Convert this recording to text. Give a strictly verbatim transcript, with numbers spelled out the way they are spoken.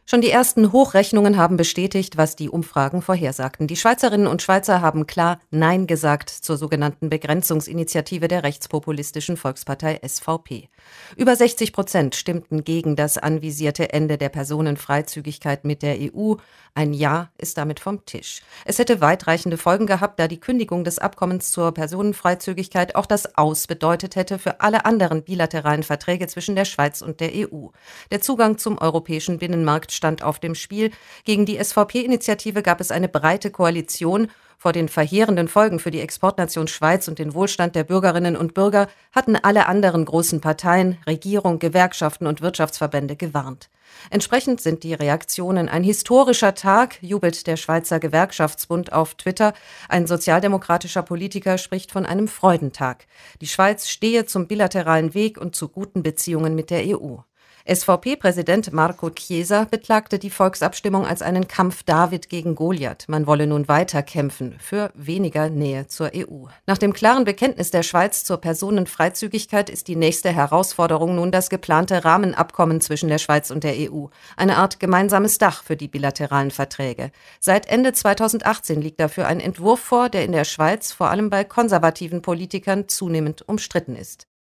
Schon die ersten Hochrechnungen haben bestätigt, was die Umfragen vorhersagten. Die Schweizerinnen und Schweizer haben klar Nein gesagt zur sogenannten Begrenzungsinitiative der rechtspopulistischen Volkspartei S V P. Über sechzig Prozent stimmten gegen das anvisierte Ende der Personenfreizügigkeit mit der E U. Ein Ja ist damit vom Tisch. Es hätte weitreichende Folgen gehabt, da die Kündigung des Abkommens zur Personenfreizügigkeit auch das Aus bedeutet hätte für alle anderen bilateralen Verträge zwischen der Schweiz und der E U. Der Zugang zum europäischen Binnenmarkt stand auf dem Spiel. Gegen die S V P-Initiative gab es eine breite Koalition. Vor den verheerenden Folgen für die Exportnation Schweiz und den Wohlstand der Bürgerinnen und Bürger hatten alle anderen großen Parteien, Regierung, Gewerkschaften und Wirtschaftsverbände gewarnt. Entsprechend sind die Reaktionen ein historischer Tag, jubelt der Schweizer Gewerkschaftsbund auf Twitter. Ein sozialdemokratischer Politiker spricht von einem Freudentag. Die Schweiz stehe zum bilateralen Weg und zu guten Beziehungen mit der E U. S V P-Präsident Marco Chiesa beklagte die Volksabstimmung als einen Kampf David gegen Goliath. Man wolle nun weiter kämpfen für weniger Nähe zur E U. Nach dem klaren Bekenntnis der Schweiz zur Personenfreizügigkeit ist die nächste Herausforderung nun das geplante Rahmenabkommen zwischen der Schweiz und der E U. Eine Art gemeinsames Dach für die bilateralen Verträge. Seit Ende zweitausendachtzehn liegt dafür ein Entwurf vor, der in der Schweiz vor allem bei konservativen Politikern zunehmend umstritten ist.